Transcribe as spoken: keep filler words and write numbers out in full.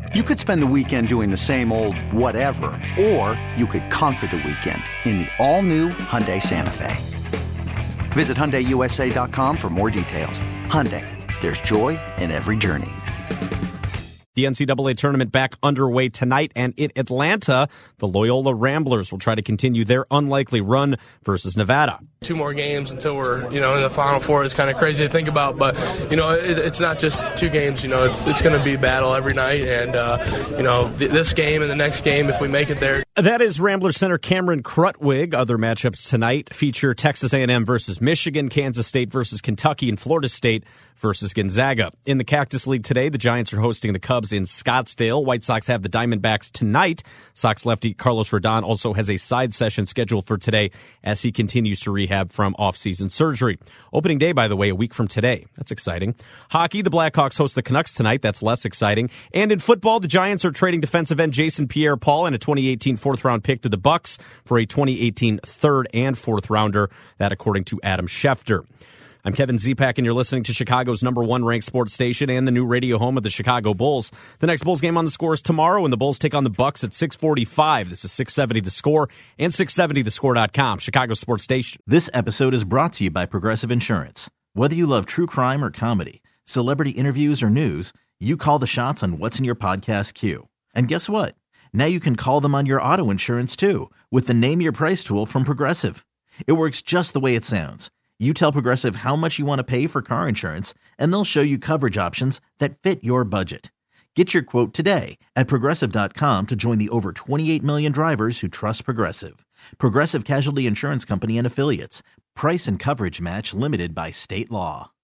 You could spend the weekend doing the same old whatever, or you could conquer the weekend in the all-new Hyundai Santa Fe. Visit Hyundai U S A dot com for more details. Hyundai, there's joy in every journey. The N C double A tournament back underway tonight, and in Atlanta, the Loyola Ramblers will try to continue their unlikely run versus Nevada. Two more games until we're, you know, in the Final Four is kind of crazy to think about, but, you know, it, it's not just two games, you know, it's, it's going to be battle every night, and, uh, you know, th- this game and the next game, if we make it there. That is Rambler center Cameron Krutwig. Other matchups tonight feature Texas A and M versus Michigan, Kansas State versus Kentucky, and Florida State versus Gonzaga. In the Cactus League today, the Giants are hosting the Cubs in Scottsdale. White Sox have the Diamondbacks tonight. Sox lefty Carlos Rodon also has a side session scheduled for today as he continues to rehab from off-season surgery. Opening day, by the way, a week from today. That's exciting. Hockey, the Blackhawks host the Canucks tonight. That's less exciting. And in football, the Giants are trading defensive end Jason Pierre-Paul and a twenty eighteen fourth-round pick to the Bucks for a twenty eighteen third and fourth rounder. That according to Adam Schefter. I'm Kevin Zipak, and you're listening to Chicago's number one ranked sports station and the new radio home of the Chicago Bulls. The next Bulls game on the score is tomorrow, and the Bulls take on the Bucks at six forty-five. This is six seventy The Score and six seventy the score dot com, Chicago sports station. This episode is brought to you by Progressive Insurance. Whether you love true crime or comedy, celebrity interviews or news, you call the shots on what's in your podcast queue. And guess what? Now you can call them on your auto insurance, too, with the Name Your Price tool from Progressive. It works just the way it sounds. You tell Progressive how much you want to pay for car insurance, and they'll show you coverage options that fit your budget. Get your quote today at Progressive dot com to join the over twenty-eight million drivers who trust Progressive. Progressive Casualty Insurance Company and Affiliates. Price and coverage match limited by state law.